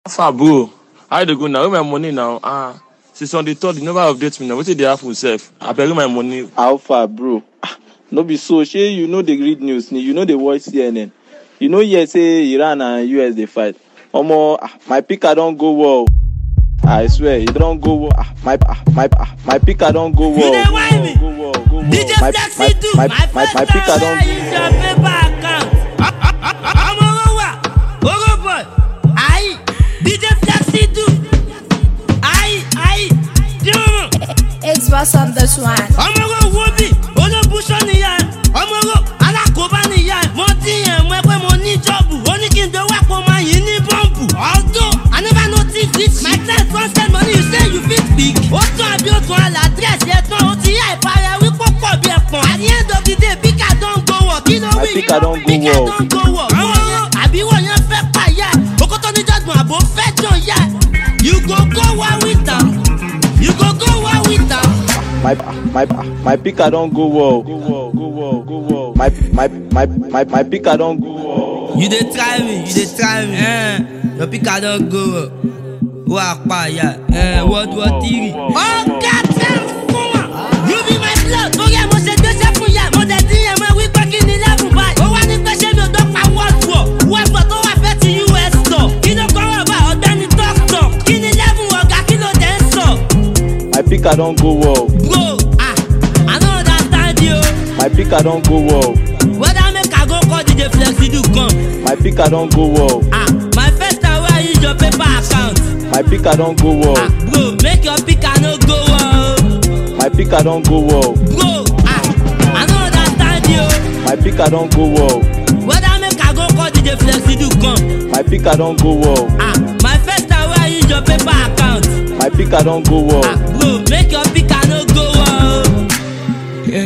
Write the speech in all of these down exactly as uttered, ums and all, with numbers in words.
Far bro, how they go now? Where my money now? Ah, since on the third, you never update me now. What did they have for self? I beg my money. How far, bro? No be so. Shey, you know they read news. You know they watch C N N. You know here say Iran and U S they fight. Omo, my picker don't go well. I swear, it don't go well. My my my picker don't go well. You know why me? Go well, go well. D J My Flexi do. my my my my picker don't go Use your paper account. I'm a rowa. Oro boy. Aye. D J Flexi do. Aye, aye. Do. It's what's on this one. I'm a rowa wobi. Ono bush on the yard. I'm a rowa. Alakoba ni yard. Monty and wewe money job. Only kin do work for my ini bumbu. Although I never noticed this. My class don't send money. You say you fit big. Oto abi oto ala dress yet no. Oti ya ipare we pop up be pon. At the end of the day, picker don't go work. You know we. picker don't go Picker well. don't go work. Abi wo yan fe pa ya. Okoto ni judgment abo fe jon ya. You go go war with them. You go go war with them. My my my picker don't go well. Go well, go well, go well. My my my my my picker don't go well. You dey try me, you dey try me. Eh, your picker don't go up. Wa pa ya. Eh, what what three. Oh God, you be my blood. Oh yeah, mo se do se fun ya. Mo de din e mo wi pe kini level buy. O wa ni pe se mi o do pa world war. World war to wa fe ti U S store. Kino ko ro ba ogbeni doctor. Kini level oga kilo den so. My picker don't go well. Bro, ah, I don't understand you. My picker don't go well. Whether make I go call D J Flexi do come. My picker don't go well. Ah, my first time where I use your paper account. My picker don't go well. Ah, bro, make your picker no go well. My picker don't go well. Bro, ah, I don't understand you. My picker don't go well. Whether make I go call D J Flexi do come. My picker don't go well. Ah, my first time where I use your paper account. My picker don't go well. Ah, bro, make your picker no go well. Yeah,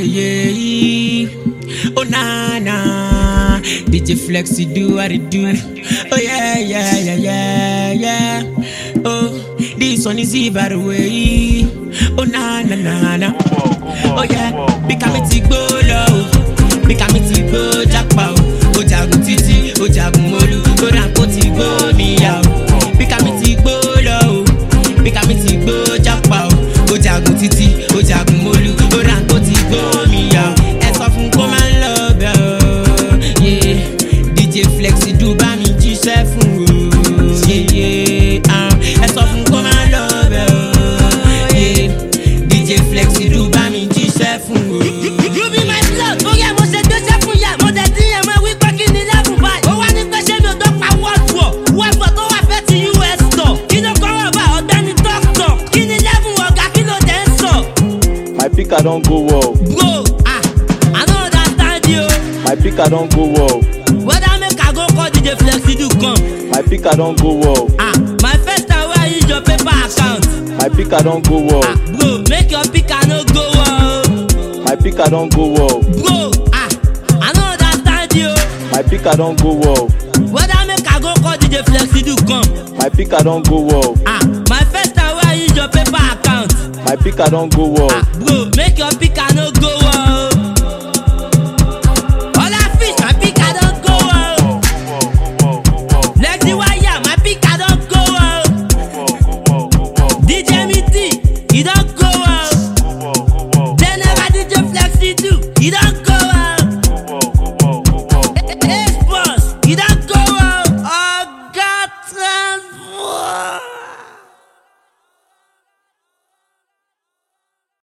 yeah, oh na na, D J Flexi do what it do. Oh yeah, yeah, yeah, yeah, yeah. Oh, this one is easy by the way. Oh na na na na. Oh yeah, because me ti go low, because me ti go jackpot. Oh jagun titi, oh jagun molu, oh ranko ti go niya. Because me ti go low, because me ti go jackpot. Oh jagun titi, oh jagun molu, oh ranko ti go niya. Ẹ sọ fún kó máa ń lọ bẹ́ẹ̀ o. Yeah, D J Flexi do bá mi jíṣẹ́ fún o. Yeah, yeah, ah. Ẹ sọ fún kó máa ń lọ bẹ́ẹ̀ o. Yeah, D J Flexi do bá mi jíṣẹ́ fún o. You be my blood. Oh yeah, mo se do se fun ya. Mo de din e mo wi pe kini level buy. O wa ni pe se mi o do pa world war. World war to wa fe ti U S store. Kino ko ro ba ogbeni doctor. Kini level oga kilo den so. My picker don't go well. Bro, ah, I don't understand you. My picker don't go well. Whether make I go call D J Flexi do come. My picker don't go well. Ah, my first time where I use your paper account. My picker don't go well. Ah, bro, make your picker no go well. My picker don't go well. Bro, ah, I don't understand you. My picker don't go well. Whether make I go call D J Flexi do come. My picker don't go well. Ah, my first time where I use your paper account. My picker don't go well. Ah, bro, make your picker no go well.